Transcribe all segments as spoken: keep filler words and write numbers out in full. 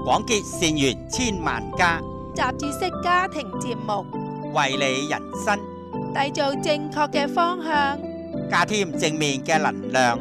廣結善緣千萬家， 雜誌式家庭節目， 為你人生締造正確嘅方向， 加添正面嘅能量。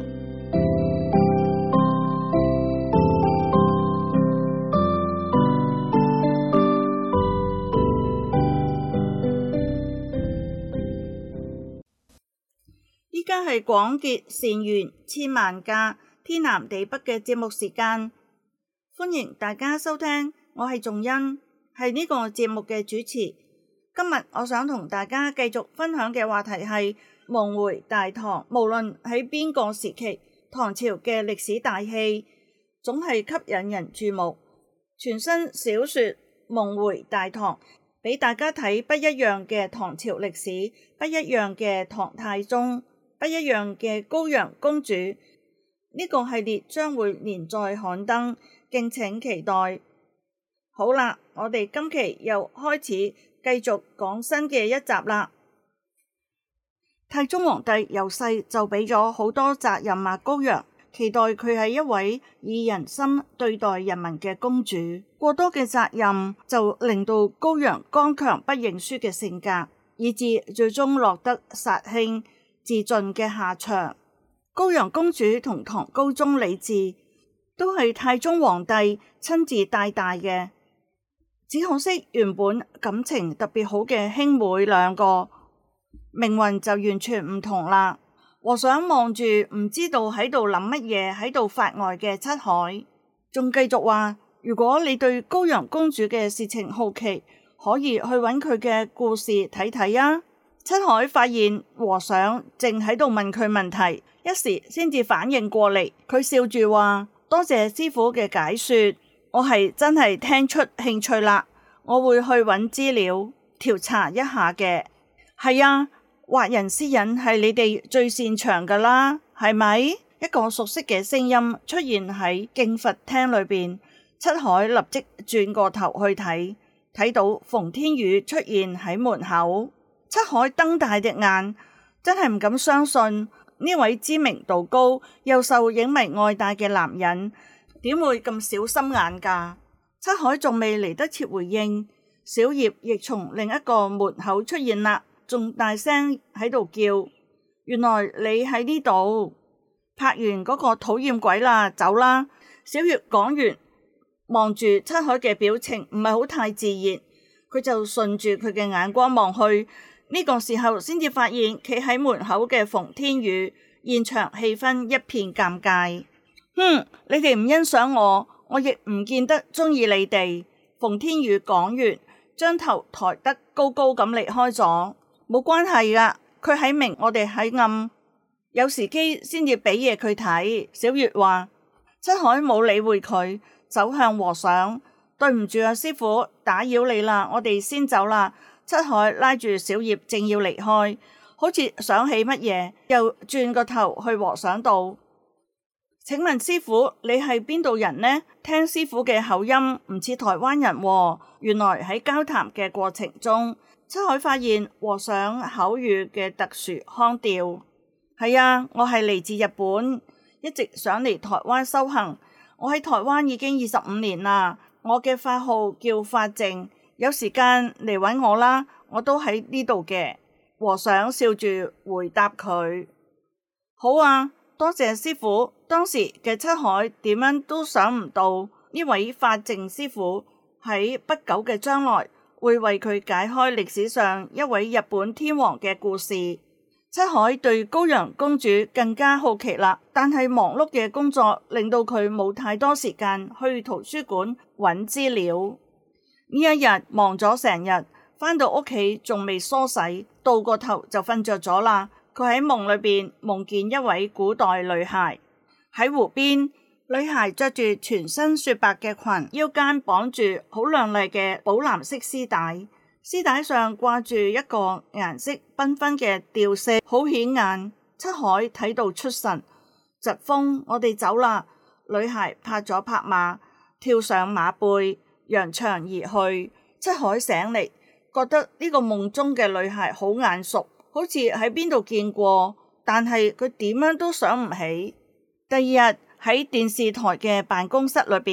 依家係廣結善緣千萬家天南地北嘅節目時間，歡迎大家收聽，我係仲恩，係呢個節目嘅主持。今日我想同大家繼續分享嘅話題係夢回大唐。無論喺邊個時期，唐朝嘅歷史大戲總係吸引人注目。全新小說《夢回大唐》俾大家睇不一樣嘅唐朝歷史，不一樣嘅唐太宗，不一樣嘅高陽公主。呢個系列將會連載刊登，敬請期待。好啦，我哋今期又開始繼續講新嘅一集啦。太宗皇帝由細就俾咗好多責任啊高陽，期待佢係一位以人心對待人民嘅公主。過多嘅責任就令到高陽剛強不認輸嘅性格，以致最終落得殺兄自盡嘅下場。高陽公主同唐高宗李治都係太宗皇帝親自帶大嘅，只可惜原本感情特別好嘅兄妹兩個命運就完全唔同啦。和尚望住唔知道喺度諗乜嘢，喺度發呆嘅七海，仲繼續話：如果你對高陽公主嘅事情好奇，可以去揾佢嘅故事睇睇啊。七海發現和尚正喺度問佢問題，一時先至反應過嚟，佢笑住話：多謝師傅嘅解說，我係真係聽出興趣啦，我會去揾資料調查一下嘅。係啊，挖人私隱係你哋最擅長噶啦，係咪？一個熟悉嘅聲音出現喺敬佛廳裏邊，七海立即轉過頭去睇，睇到馮天宇出現喺門口。七海瞪大隻眼，真係唔敢相信呢位知名度高又受影迷愛戴嘅男人點會咁小心眼㗎？七海仲未嚟得切回應，小葉亦從另一個門口出現啦，仲大聲喺度叫：原來你喺呢度，拍完嗰個討厭鬼啦，走啦！小葉講完，望住七海嘅表情唔係好太自然，佢就順住佢嘅眼光望去。呢個時候先至發現企喺門口嘅馮天宇，現場氣氛一片尷尬。哼，你哋唔欣賞我，我亦唔見得中意你哋。馮天宇講完，將頭抬得高高咁離開咗。冇關係噶，佢喺明，我哋喺暗，有時機先至俾嘢佢睇。小月話。七海冇理會佢，走向和尚。對唔住啊，師傅，打擾你啦，我哋先走啦。七海拉住小葉正要離開，好似想起乜嘢，又轉個頭去和尚度。請問師傅，你係邊度人呢？聽師傅嘅口音唔似台灣人喎。原來喺交談嘅過程中，七海發現和尚口語嘅特殊腔調。係啊，我係嚟自日本，一直想嚟台灣修行。我喺台灣已經二十五年啦。我嘅法號叫法正。有時間嚟揾我啦，我都喺呢度嘅。和尚笑住回答佢：好啊，多謝師傅。當時嘅七海點樣都想唔到呢位法正師傅喺不久嘅將來會為佢解開歷史上一位日本天皇嘅故事。七海對高陽公主更加好奇啦，但係忙碌嘅工作令到佢冇太多時間去圖書館揾資料。呢一日忙咗成日，返到屋企仲未梳洗，到個頭就瞓着咗啦。佢喺夢裏邊夢見一位古代女孩喺湖邊，女孩着住全身雪白嘅裙，腰間綁住好亮麗嘅寶藍色絲帶，絲帶上掛住一個顏色繽紛嘅吊飾，好顯眼。七海睇到出神，疾風，我哋走啦！女孩拍咗拍馬，跳上馬背，揚長而去。七海醒嚟，覺得呢個夢中嘅女孩好眼熟，好似喺邊度見過，但係佢點樣都想唔起。第二日喺電視台嘅辦公室裏邊，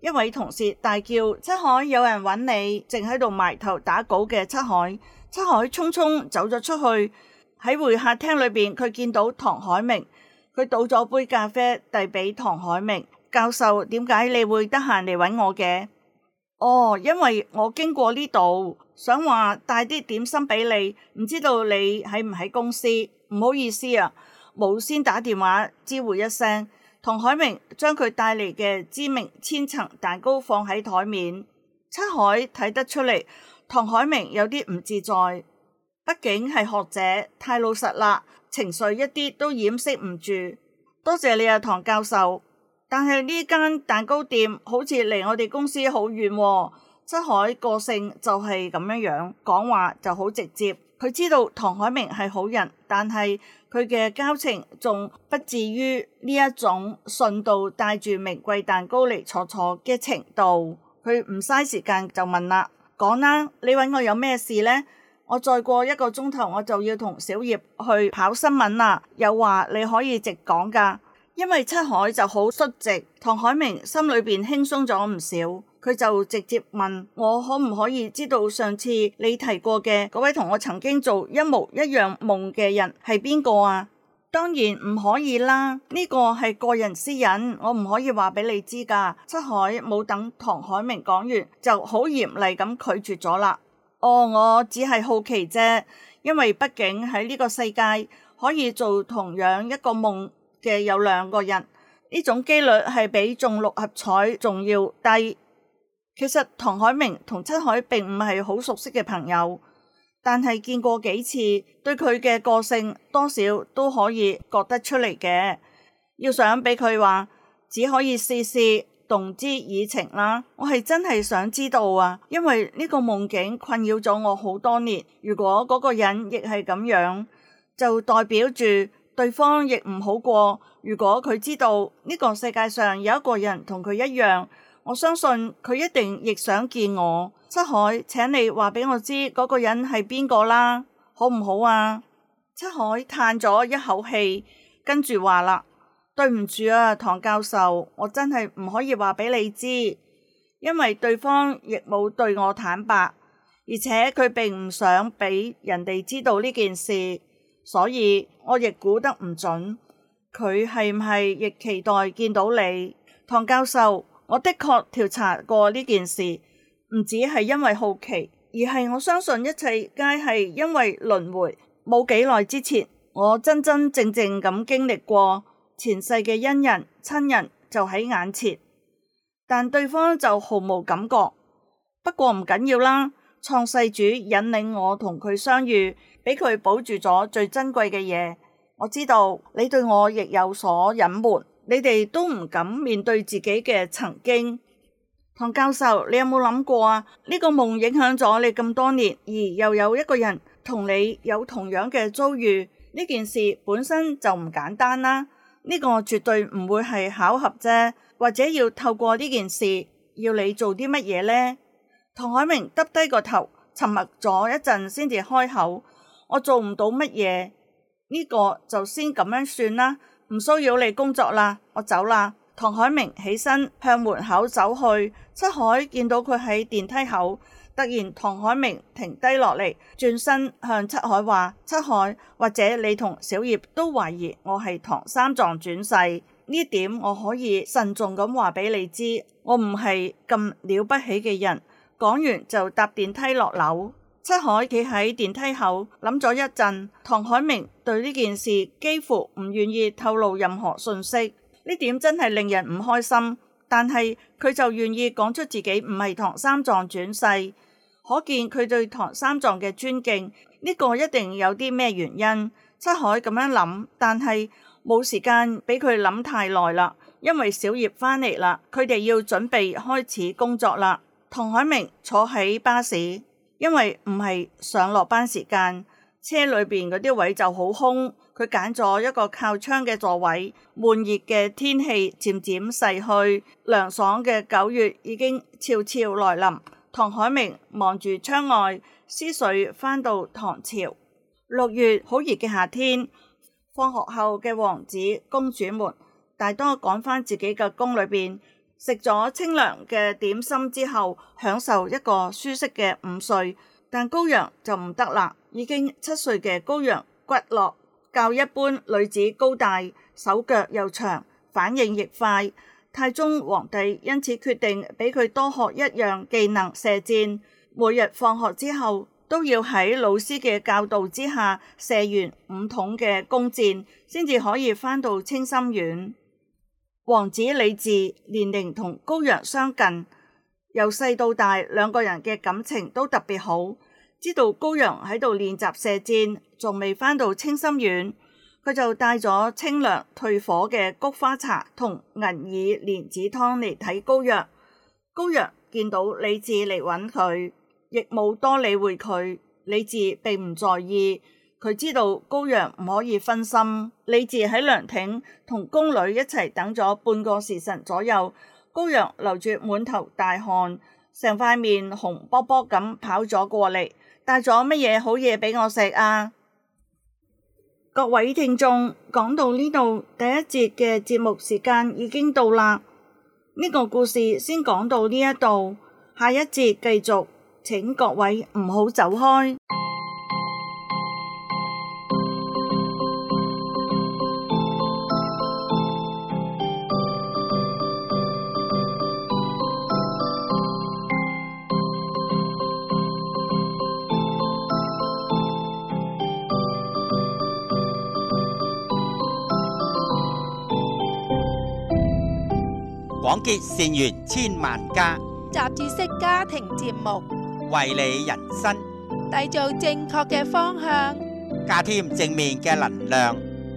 一位同事大叫：七海，有人揾你！正喺度埋頭打稿嘅七海，七海匆匆走咗出去。喺會客廳裏邊，佢見到唐海明，佢倒咗杯咖啡遞俾唐海明。教授，點解你會得閒嚟揾我嘅？哦，因為我經過呢度，想話帶啲點心俾你，唔知道你喺唔喺公司？唔好意思啊，冇先打電話知會一聲。唐海明將佢帶嚟嘅知名千層蛋糕放喺台面。七海睇得出嚟，唐海明有啲唔自在，畢竟係學者，太老實啦，情緒一啲都掩飾唔住。多謝你啊，唐教授。但係呢間蛋糕店好似離我哋公司好遠喎。七海個性就係咁樣樣，講話就好直接。佢知道唐海明係好人，但係佢嘅交情仲不至於呢一種順道帶住名貴蛋糕嚟坐坐嘅程度。佢唔嘥時間就問啦，講啦，你揾我有咩事呢？我再過一個鐘頭我就要同小葉去跑新聞啦，又話你可以直講㗎。因為七海就好率直，唐海明心裏邊輕鬆咗唔少。佢就直接問我可唔可以知道上次你提過嘅嗰位同我曾經做一模一樣夢嘅人係邊個啊？當然唔可以啦，呢個係個人私隱，我唔可以話俾你知噶。七海冇等唐海明講完，就好嚴厲咁拒絕咗啦。哦，我只係好奇啫，因為畢竟喺呢個世界可以做同樣一個夢嘅有兩個人，呢種機率係比中六合彩仲要低。其實唐海明同七海並唔係好熟悉嘅朋友，但係見過幾次，對佢嘅個性多少都可以覺得出嚟嘅。要想俾佢話，只可以試試動之以情啦。我係真係想知道啊，因為呢個夢境困擾咗我好多年。如果嗰個人亦係咁樣，就代表住對方亦唔好過。如果佢知道呢個世界上有一個人同佢一樣，我相信佢一定亦想見我。七海，請你話俾我知嗰個人係邊個啦，好唔好啊？七海嘆咗一口氣，跟住話啦，對唔住啊，唐教授，我真係唔可以話俾你知，因為對方亦冇對我坦白，而且佢並唔想俾人哋知道呢件事，所以我亦估得唔準，佢係唔係亦期待見到你。唐教授，我的確調查過呢件事，唔止係因為好奇，而係我相信一切皆係因為輪迴。冇幾耐之前，我真真正正咁經歷過前世嘅恩人親人就喺眼前，但對方就毫無感覺。不過唔緊要啦，創世主引領我同佢相遇，俾佢保住咗最珍貴嘅嘢。我知道你對我亦有所隱瞞，你哋都唔敢面對自己嘅曾經。唐教授，你有冇諗過啊？呢個夢影響咗你咁多年，而又有一個人同你有同樣嘅遭遇，呢件事本身就唔簡單啦。呢個絕對唔會係巧合啫，或者要透過呢件事要你做啲乜嘢呢？唐海明耷低個頭，沉默咗一陣先至開口：我做唔到乜嘢，呢個就先咁樣算啦，唔騷擾你工作啦，我走啦。唐海明起身向門口走去，七海見到佢喺電梯口，突然唐海明停低落嚟，轉身向七海話：七海，或者你同小葉都懷疑我係唐三藏轉世，呢點我可以慎重咁話俾你知，我唔係咁了不起嘅人。講完就搭電梯落樓。七海企喺電梯口諗咗一陣，唐海明對呢件事幾乎唔願意透露任何信息。呢點真係令人唔開心，但係佢就願意講出自己唔係唐三藏轉世，可見佢對唐三藏嘅尊敬。呢個一定有啲咩原因。七海咁樣諗，但係冇時間俾佢諗太耐啦，因為小葉返嚟啦，佢哋要準備開始工作啦。唐海明坐喺巴士，因為唔係上落班時間，車裏邊嗰啲位就好空。佢揀咗一個靠窗嘅座位，悶熱嘅天氣漸漸逝去，涼爽嘅九月已經悄悄來臨。唐海明望住窗外，思緒返到唐朝。六月好熱嘅夏天，放學後嘅王子公主們大多趕返自己嘅宮裏邊， 食咗清涼嘅點心之後，享受一個舒適嘅午睡。但高陽就唔得啦，已經七歲嘅高陽骨骼較一般女子高大，手腳又長，反應亦快。太宗皇帝因此決定俾佢多學一樣技能射箭，每日放學之後都要喺老師嘅教導之下射完五筒嘅弓箭，先至可以返到清心園。王子李治年齡同高陽相近，由細到大兩個人嘅感情都特別好。知道高陽喺度練習射箭，仲未返到清心園，佢就帶咗清涼退火嘅菊花茶同銀耳蓮子湯嚟睇高陽。高陽見到李治嚟揾佢，亦冇多理會佢。李治並唔在意，佢知道高陽唔可以分心。李治喺涼亭同宮女一齊等咗半個時辰左右，高陽流住滿頭大汗，成塊面紅卜卜咁跑咗過嚟，帶咗乜嘢好嘢俾我食啊？各位聽眾，講到呢度，第一節嘅節目時間已經到啦。呢個故事先講到呢一度，下一節繼續，請各位唔好走開。 廣結善緣千萬家， 雜誌式家庭節目， 為你人生締造正確嘅方向， 加添正面嘅能量。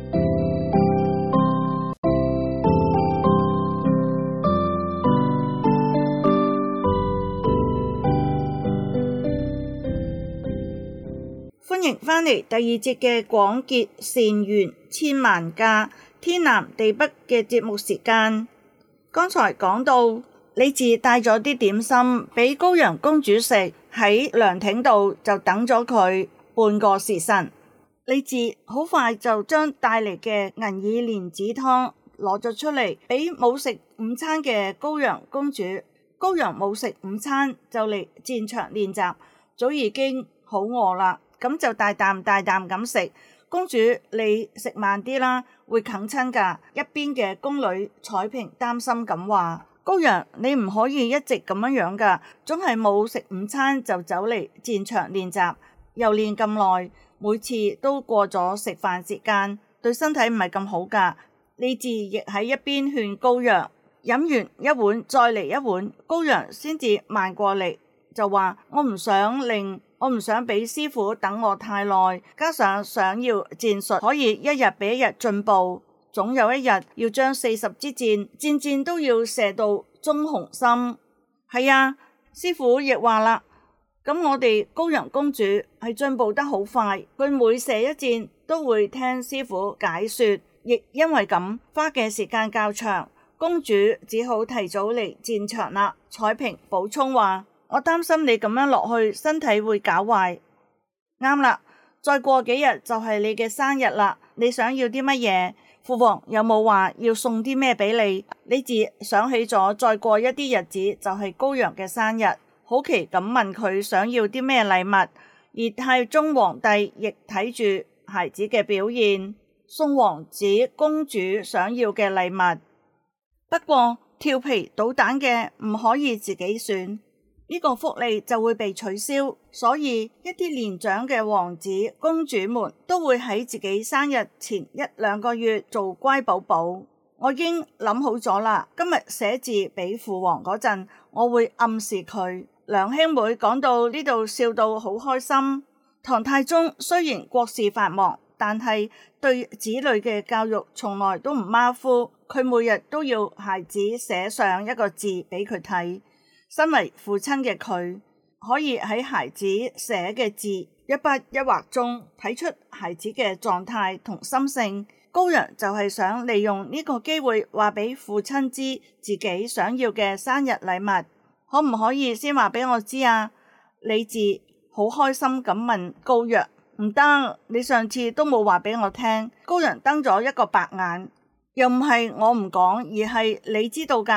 歡迎返嚟第二節嘅廣結善緣千萬家，天南地北嘅節目時間。剛才講到李治帶咗啲點心俾高陽公主食，喺涼亭度就等咗佢半個時辰。李治好快就將帶嚟嘅銀耳蓮子湯攞咗出嚟，俾冇食午餐嘅高陽公主。高陽冇食午餐就嚟戰場練習，早已經好餓啦，咁就大啖大啖咁食。公主，你食慢啲啦，會啃親噶。一邊嘅宮女彩萍擔心咁話：高陽，你唔可以一直咁樣樣噶，總係冇食午餐就走嚟戰場練習，又練咁耐，每次都過咗食飯時間，對身體唔係咁好噶。李治亦喺一邊勸高陽，飲完一碗再嚟一碗，高陽先至慢過嚟，就話：我唔想令。我唔想俾師傅等我太耐，加上想要戰術可以一日比一日進步，總有一日要將四十支箭箭箭都要射到中紅心。係啊，師傅亦話啦，咁我哋高陽公主係進步得好快，佢每射一箭都會聽師傅解說，亦因為咁花嘅時間較長，公主只好提早嚟戰場啦。彩萍補充話：我擔心你咁樣落去，身體會搞壞。啱啦，再過幾日就係你嘅生日啦。你想要啲乜嘢？父王有冇話要送啲咩俾你？李治想起咗再過一啲日子就係高陽嘅生日，好奇咁問佢想要啲咩禮物。而太宗皇帝亦睇住孩子嘅表現，送王子公主想要嘅禮物。不過調皮搗蛋嘅唔可以自己選。呢個福利就會被取消，所以一啲年長嘅王子公主們都會喺自己生日前一兩個月做乖寶寶。我已經諗好咗啦，今日寫字俾父王嗰陣，我會暗示佢。兩兄妹講到呢度笑到好開心。唐太宗雖然國事繁忙，但係對子女嘅教育從來都唔馬虎，佢每日都要孩子寫上一個字俾佢睇。身為父親嘅佢，可以喺孩子寫嘅字一筆一畫中睇出孩子嘅狀態同心性。高陽就係想利用呢個機會話俾父親知自己想要嘅生日禮物，可唔可以先話俾我知啊？李治好開心咁問高陽。唔得，你上次都冇話俾我聽。高陽瞪咗一個白眼，又唔係我唔講，而係你知道噶。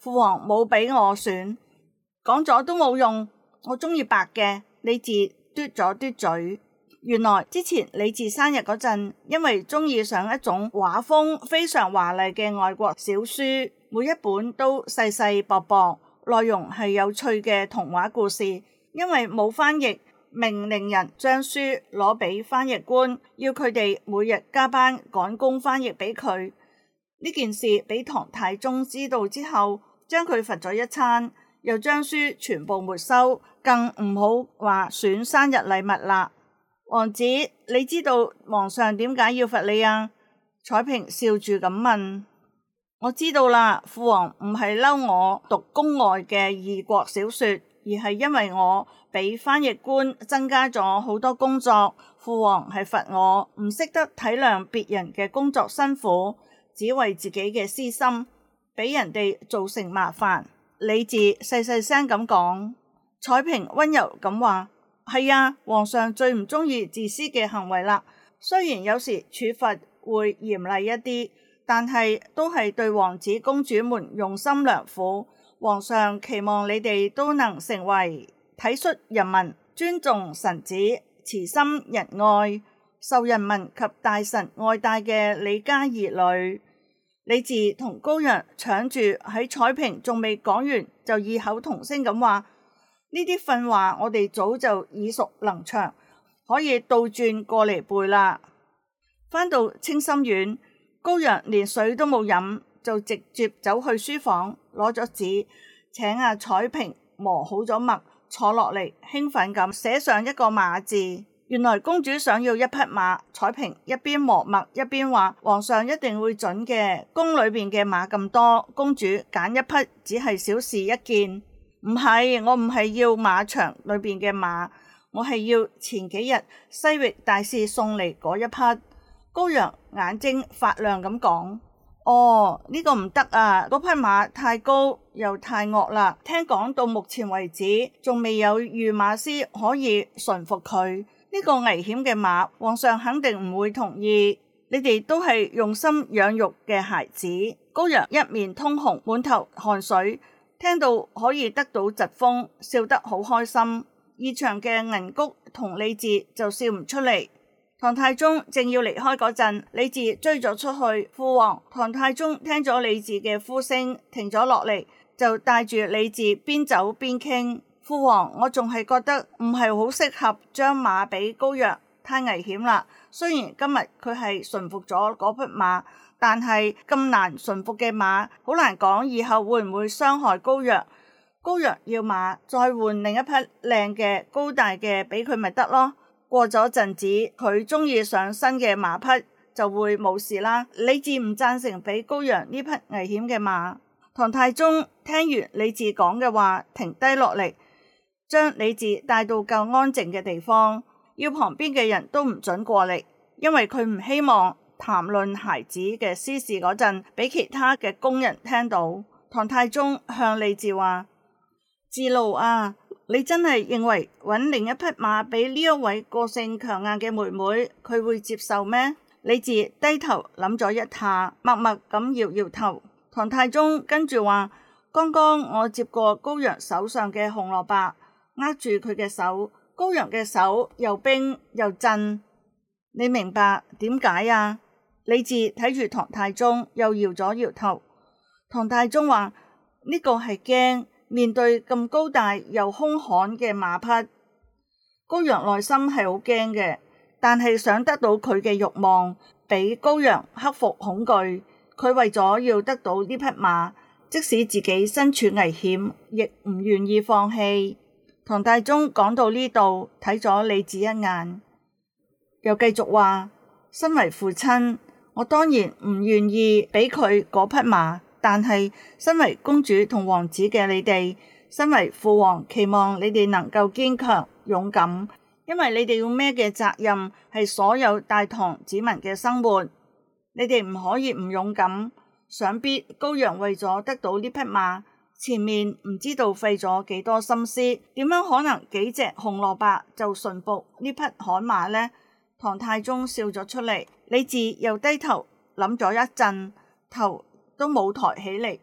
父王冇俾我選，講咗都冇用，我中意白嘅。李治嘟咗嘟嘴。原來之前李治生日嗰陣，因為中意上一種畫風非常華麗嘅外國小書，每一本都細細薄薄，內容係有趣嘅童話故事。因為冇翻譯，命令人將書攞俾翻譯官，要佢哋每日加班趕工翻譯俾佢。呢件事俾唐太宗知道之後，將佢罰咗一餐，又將書全部沒收，更唔好話選生日禮物啦。王子，你知道皇上點解要罰你啊？彩萍笑住咁問。我知道啦，父王唔係嬲我讀宮外嘅異國小說，而係因為我俾翻譯官增加咗好多工作。父王係罰我唔識得體諒別人嘅工作辛苦，只為自己嘅私心，俾人哋造成麻煩。李治細細聲咁講。彩萍溫柔咁話。係啊，皇上最唔中意自私嘅行為啦。雖然有時處罰會嚴厲一啲，但係都係對王子公主們用心良苦。皇上期望你哋都能成為體恤人民、尊重臣子、慈心仁愛、受人民及大臣愛戴嘅李家兒女。李治同高陽搶住喺彩萍仲未講完就異口同聲咁話。呢啲訓話我哋早就耳熟能詳，可以倒轉過嚟背啦。返到清心院，高陽連水都冇飲，就直接走去書房攞咗紙，請阿彩萍磨好咗墨，坐落嚟興奮咁寫上一個馬字。原來公主想要一匹馬，彩萍一邊磨墨一邊話：皇上一定會準嘅，宮裏邊嘅馬咁多，公主揀一匹只係小事一件。唔係，我唔係要馬場裏邊嘅馬，我係要前幾日西域大使送嚟嗰一匹。高陽眼睛發亮咁講：哦，呢個唔得啊，嗰匹馬太高又太惡啦。聽講到目前為止，仲未有御馬師可以馴服佢。呢個危險嘅馬，皇上肯定唔會同意。你哋都係用心養育嘅孩子。高陽一面通紅，滿頭汗水。聽到可以得到疾風，笑得好開心。異常嘅銀谷同李治就笑唔出嚟。唐太宗正要離開嗰陣，李治追咗出去。父王，唐太宗聽咗李治嘅呼聲，停咗落嚟，就帶住李治邊走邊傾。父王，我仲係覺得唔係好適合將馬俾高陽，太危險啦。雖然今日佢係馴服咗嗰匹馬，但係咁難馴服嘅馬，好難講以後會唔會傷害高陽。高陽要馬，再換另一匹靚嘅高大嘅俾佢咪得咯。過咗陣子，佢中意上新嘅馬匹，就會冇事啦。李治唔贊成俾高陽呢匹危險嘅馬。唐太宗聽完李治講嘅話，停低落嚟，將李治帶到夠安靜嘅地方，要旁邊嘅人都唔准過嚟，因為佢唔希望談論孩子嘅私事嗰陣，俾其他嘅宮人聽到。唐太宗向李治話：治路啊，你真係認為揾另一匹馬俾呢一位個性強硬嘅妹妹，佢會接受咩？李治低頭諗咗一下，默默咁搖搖頭。唐太宗跟住話：剛剛我接過高陽手上嘅紅蘿蔔，握住佢嘅手，高陽嘅手又冰又震。你明白點解啊？李治睇住唐太宗，又搖咗搖頭。唐太宗話：呢個係驚面對咁高大又兇悍嘅馬匹。高陽內心係好驚嘅，但係想得到佢嘅慾望，俾高陽克服恐懼。佢為咗要得到呢匹馬，即使自己身處危險，亦唔願意放棄。唐太宗講到呢度，睇咗李治一眼，又繼續話：身為父親，我當然唔願意俾佢嗰匹馬，但係身為公主同王子嘅你哋，身為父王，期望你哋能夠堅強勇敢，因為你哋要孭嘅責任係所有大唐子民嘅生活，你哋唔可以唔勇敢。想必高陽為咗得到呢匹馬，前面唔知道費咗幾多心思，點樣可能幾隻紅蘿蔔就馴服呢匹悍馬呢？唐太宗笑咗出嚟，李治又低頭諗咗一陣，頭都冇抬起嚟，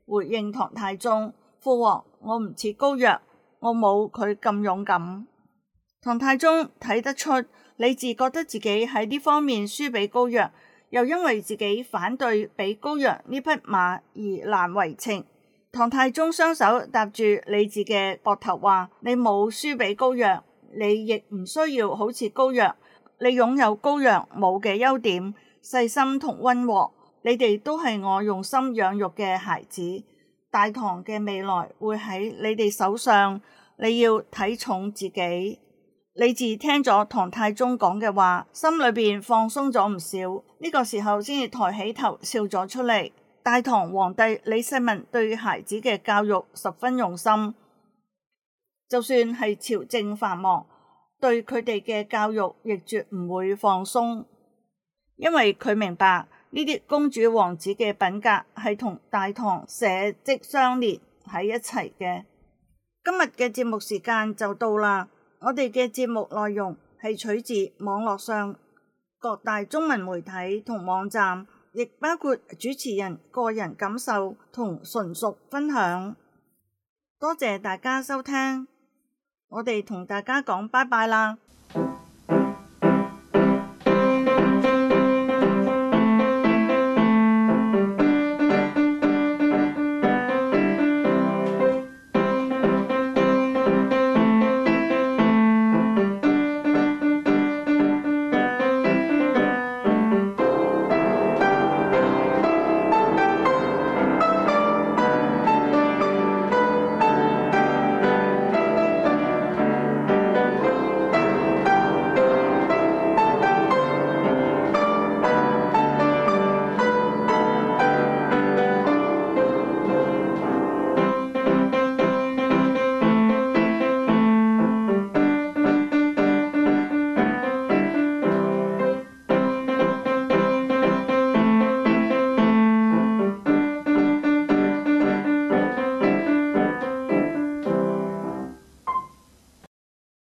回應唐太宗：父王，我唔似高若，我冇佢咁勇敢。唐太宗睇得出李治覺得自己喺呢方面輸俾高若，又因為自己反對俾高若呢匹馬而難為情。唐太宗雙手搭住李治嘅膊頭話：你冇輸俾高若，你亦唔需要好似高若，你擁有高若冇嘅優點，細心同溫和，你哋都係我用心養育嘅孩子。大唐嘅未來會喺你哋手上，你要睇重自己。李治聽咗唐太宗講嘅話，心裏邊放鬆咗唔少，呢、這個時候先至抬起頭笑咗出嚟。大唐皇帝李世民對孩子嘅教育十分用心，就算係朝政繁忙，對佢哋嘅教育亦絕唔會放鬆，因為佢明白呢啲公主王子嘅品格係同大唐社稷相連喺一齊嘅。今日嘅節目時間就到啦。我哋嘅節目內容係取自網絡上各大中文媒體同網站，亦包括主持人個人感受同純屬分享。多謝大家收聽，我哋同大家講拜拜啦。